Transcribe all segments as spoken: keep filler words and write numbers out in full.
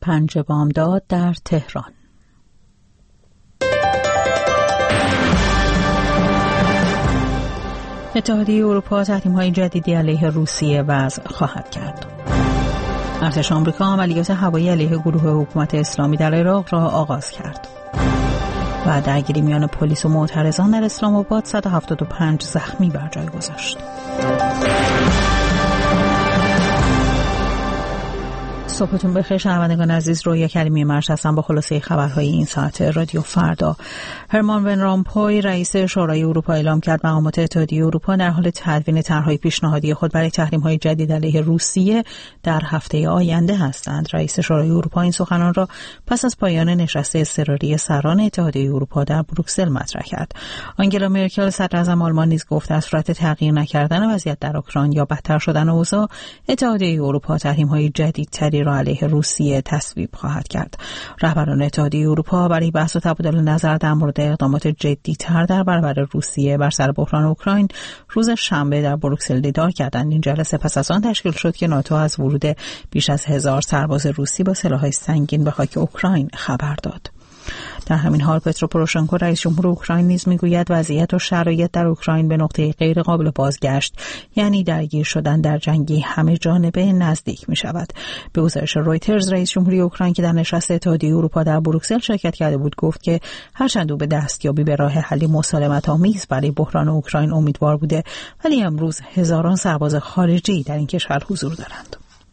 پنج بامداد در تهران. اتحادیه اروپا تحریم‌های جدیدی علیه روسیه وضع خواهد کرد. ارتش آمریکا عملیات هوایی علیه گروه حکومت اسلامی در عراق را آغاز کرد. و درگیری میان پلیس و معترضان در اسلام آباد صد و هفتاد و پنج زخمی بر جای گذاشت. صبحتون بخیر شنوندگان عزیز، رویا کریمی مرش هستم با خلاصه خبرهای این ساعت رادیو فردا. هرمان ون رامپوی رئیس شورای اروپا اعلام کرد مقامات اتحادیه اروپا در حال تدوین طرحهای پیشنهادی خود برای تحریم‌های جدید علیه روسیه در هفته آینده هستند. رئیس شورای اروپا این سخنان را پس از پایان نشست اضطراری سران اتحادیه اروپا در بروکسل مطرح کرد. آنگلا مرکل صدراعظم آلمان نیز گفت از صورت تغییر نکردن وضعیت در اوکراین یا بدتر شدن اوضاع، اتحادیه اروپا تحریم‌های جدیدتری را علیه روسیه تصویب خواهد کرد. رهبران اتحادیه اروپا برای بحث و تبادل نظر در مورد اقدامات جدی‌تر در برابر روسیه بر سر بحران اوکراین روز شنبه در بروکسل دیدار کردند. این جلسه پس از آن تشکیل شد که ناتو از ورود بیش از هزار سرباز روسی با سلاح‌های سنگین به خاک اوکراین خبر داد. در همین حال پترو پوروشنکو رئیس جمهور اوکراین نیز میگوید وضعیت و شرایط در اوکراین به نقطه غیر قابل بازگشت، یعنی درگیر شدن در جنگی همه جانبه نزدیک می شود. به گزارش رویترز رئیس جمهوری اوکراین که در نشست اتحادیه اروپا در بروکسل شرکت کرده بود گفت که هرچند او به دستیابی به راه حلی مسالمت آمیز برای بحران اوکراین امیدوار بوده، ولی امروز هزاران سرباز خارجی در این کشور حضور دارند.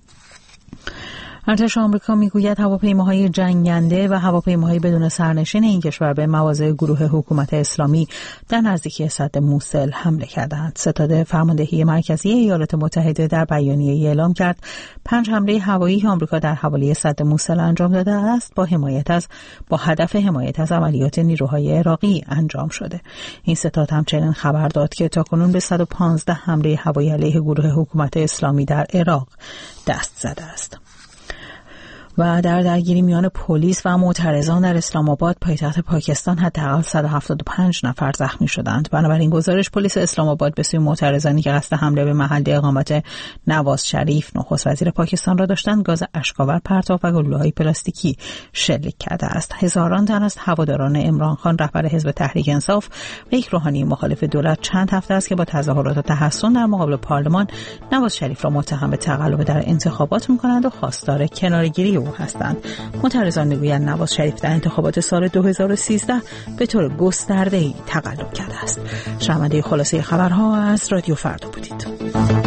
ارتش آمریکا میگوید هواپیماهای جنگنده و هواپیماهای بدون سرنشین این کشور به مواضع گروه حکومت اسلامی در نزدیکی سد موسل حمله کردند. ستاد فرماندهی مرکزی ایالات متحده در بیانیه‌ای اعلام کرد پنج حمله هوایی آمریکا در حوالی سد موسل انجام داده است با حمایت از با هدف حمایت از عملیات نیروهای عراقی انجام شده. این ستاد همچنین خبر داد که تاکنون به صد و پانزده حمله هوایی علیه گروه حکومت اسلامی در عراق دست زده است. و در درگیری میان پلیس و معترضان در اسلام آباد پایتخت پاکستان حداقل صد و هفتاد و پنج نفر زخمی شدند. بنابراین گزارش پلیس اسلام آباد به سوی معترضانی که قصد حمله به محل اقامت نواز شریف نخست وزیر پاکستان را داشتند گاز اشک‌آور پرتاب و گلوله‌های پلاستیکی شلیک کرده است. هزاران تن از هواداران عمران خان رهبر حزب تحریک انصاف و یک روحانی مخالف دولت چند هفته است که با تظاهرات و تحصن در مقابل پارلمان نواز شریف را متهم به تقلب در انتخابات می‌کنند و خواستار کناره‌گیری هستند. معترضان میگویند نواز شریف در انتخابات سال دو هزار و سیزده به طور گسترده‌ای تقلب کرده است. شنونده خلاصه خبرها از رادیو فردا بودید.